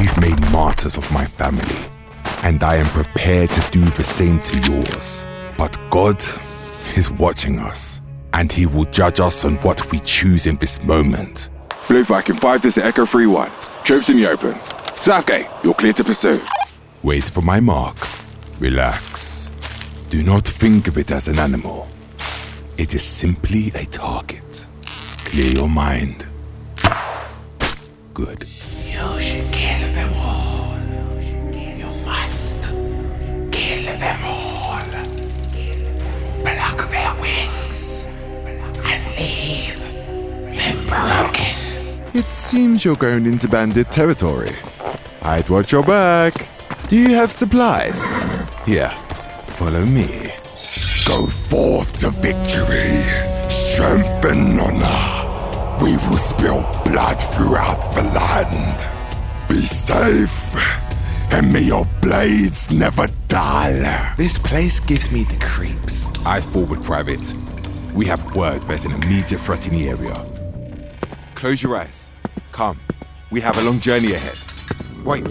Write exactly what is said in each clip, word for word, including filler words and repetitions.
You've made martyrs of my family, and I am prepared to do the same to yours. But God is watching us, and he will judge us on what we choose in this moment. Blue Viking five, this is Echo three one. Troops in the open. Southgate, you're clear to pursue. Wait for my mark. Relax. Do not think of it as an animal. It is simply a target. Clear your mind. Good. You should kill them all. You must kill them all. Pluck their wings and leave them broken. It seems you're going into bandit territory. I'd watch your back. Do you have supplies? Here, follow me. Go forth to victory. Strength and honor. We will spill blood throughout the land. Be safe, and may your blades never dull. This place gives me the creeps. Eyes forward, Private. We have word there's an immediate threat in the area. Close your eyes. Come. We have a long journey ahead. Wait.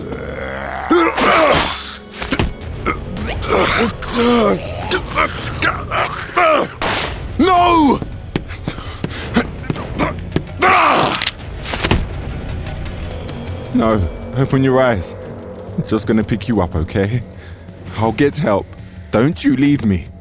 No! No, open your eyes. I'm just gonna pick you up, okay? I'll get help. Don't you leave me.